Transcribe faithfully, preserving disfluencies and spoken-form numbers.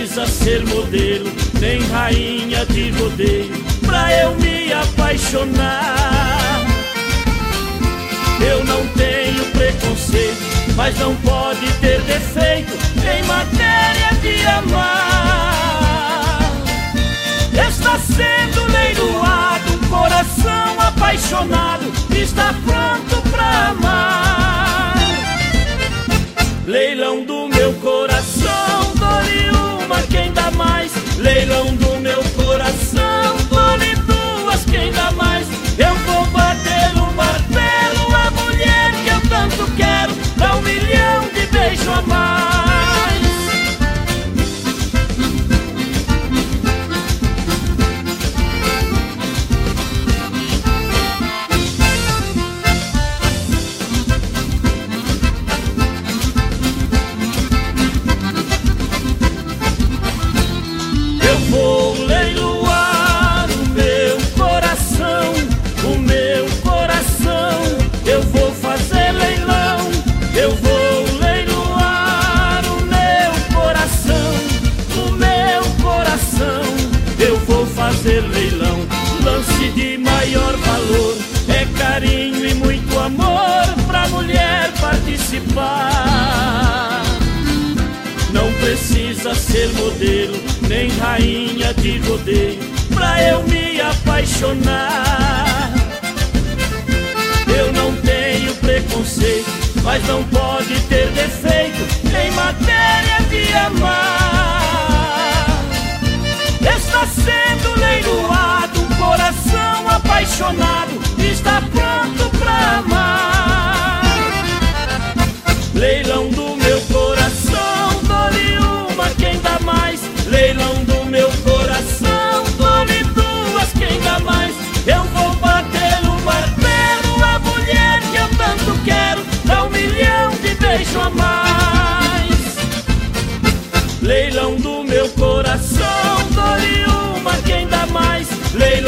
precisa ser modelo, nem rainha de rodeio, pra eu me apaixonar. Eu não tenho preconceito, mas não pode ter defeito em matéria de amar. Está sendo leiloado um coração apaixonado, está pronto pra amar. Leilão do meu coração, dou-lhe uma, quem dá mais. Leilão do meu coração, dou-lhe duas, quem dá mais. Eu vou bater o martelo, a mulher que eu tanto quero, dá um milhão de beijo a mais. Eu vou leiloar o meu coração, o meu coração. Eu vou fazer leilão, eu vou leiloar o meu coração, o meu coração. Eu vou fazer leilão, lance de maior valor, é carinho e muito amor pra mulher participar. Não precisa ser modelo, nem rainha de rodeio, pra eu me apaixonar. Eu não tenho preconceito, mas não pode ter defeito em matéria de amar. Está sendo leiloado um coração apaixonado, está pronto pra amar. Leilão do meu coração, dou-lhe uma, quem dá mais. Leilão do meu coração, dou-lhe duas, quem dá mais. Eu vou bater o martelo, a mulher que eu tanto quero, dá um milhão de beijo a mais. Leilão do meu coração, dou-lhe uma, quem dá mais. Leilão